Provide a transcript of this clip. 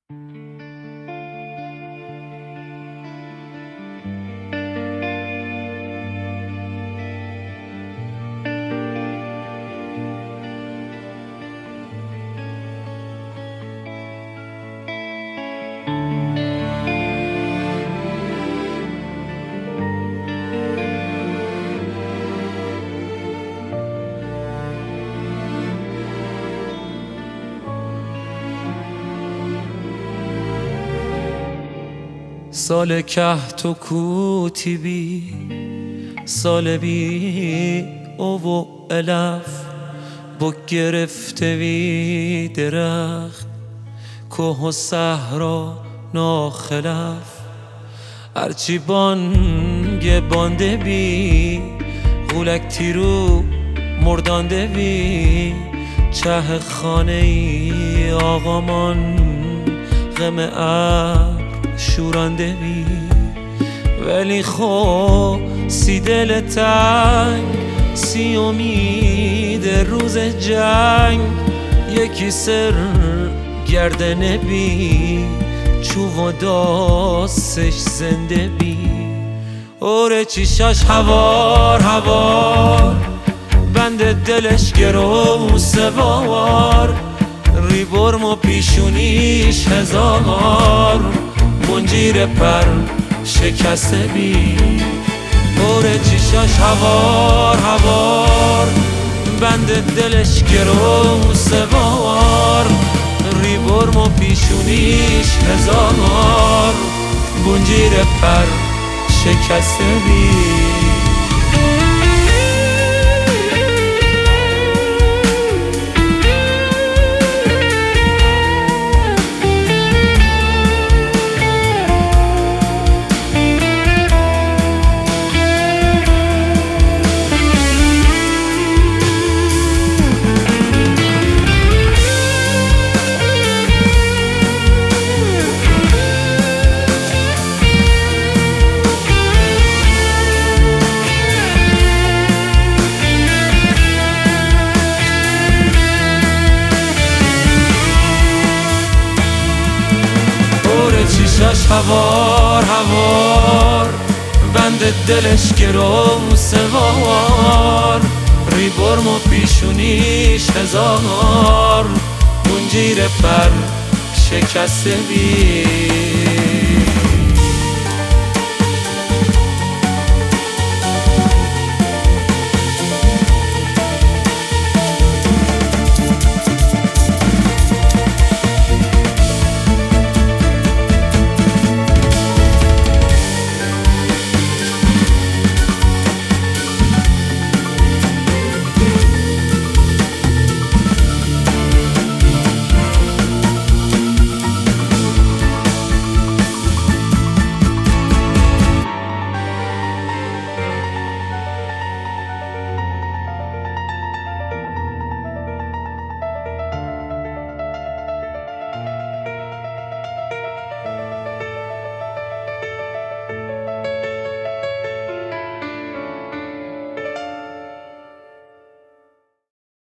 سال کهت و کوتی بی سال بی او و علف با گرفته وی درخت که و صحرا ناخلف هرچی بانگ بانده بی غولک تیرو مردانده بی چه خانه ای آقامان غم ابر شورانده بی ولی خو سی دل تنگ سی امید روز جنگ یکی سر گردنه بی چو و داستش زنده بی اوره چیشاش هوار هوار بند دلش گرو سوار ری برم و پیشونیش هزار منجیر پر شکسته بی اوره چیشاش هوار هوار بند دلش گرو سوار ری برم و پیشونیش هزار منجیر پر شکسته بی چیشاش هوار هوار بند دلش گرو سوار ری برم و پیشونیش هزار منجیر پر شکسته بی